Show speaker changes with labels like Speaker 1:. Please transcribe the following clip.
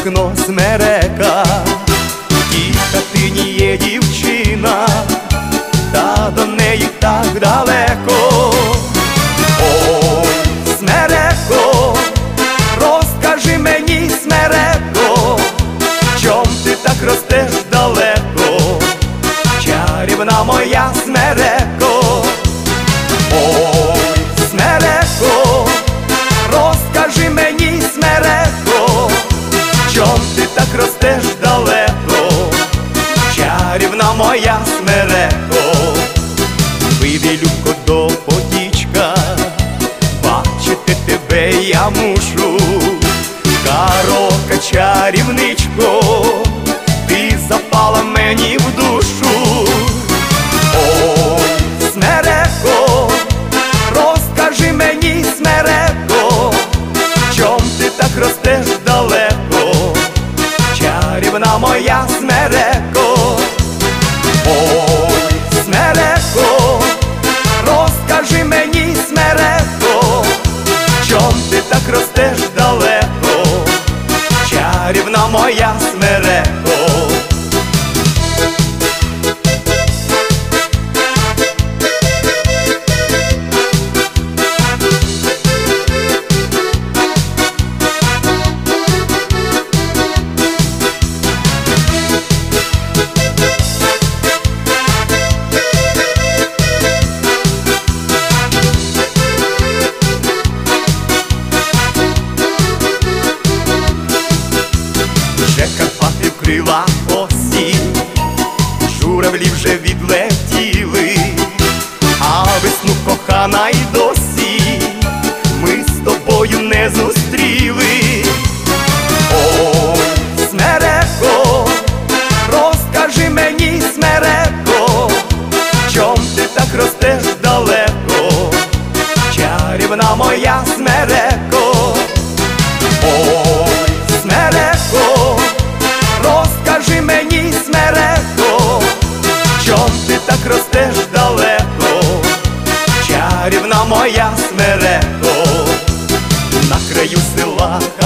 Speaker 1: вікно смерека, в тій хатині є дівчина, та до неї так далеко. Ой, смереко, розкажи мені, смереко, чом ти так ростеш далеко, чарівна моя смереко. Ой, смереко, розкажи мені, смереко, чом ти так ростеш далеко, чарівна моя смереко. Вийди, любко, до потічка, бачити тебе я мушу. Карока, чарівничко, ти запала мені в душу. Ой, смереко, розкажи мені, смереко, чом ти так ростеш далеко, чарівна моя смереко. Ой, смереко, розкажи мені, смереко, чом ти так ростеш далеко, чарівна моя смереко. Вже Карпати вкрила осінь, журавлі вже відлетіли, а весну, кохана, й досі ми з тобою не зустріли. Ой, смереко, розкажи мені, смереко, чом ти так ростеш далеко, чарівна моя смереко. Ой, смереко, розкажи мені, смереко, чом ти так ростеш далеко, чарівна моя смереко. На краю села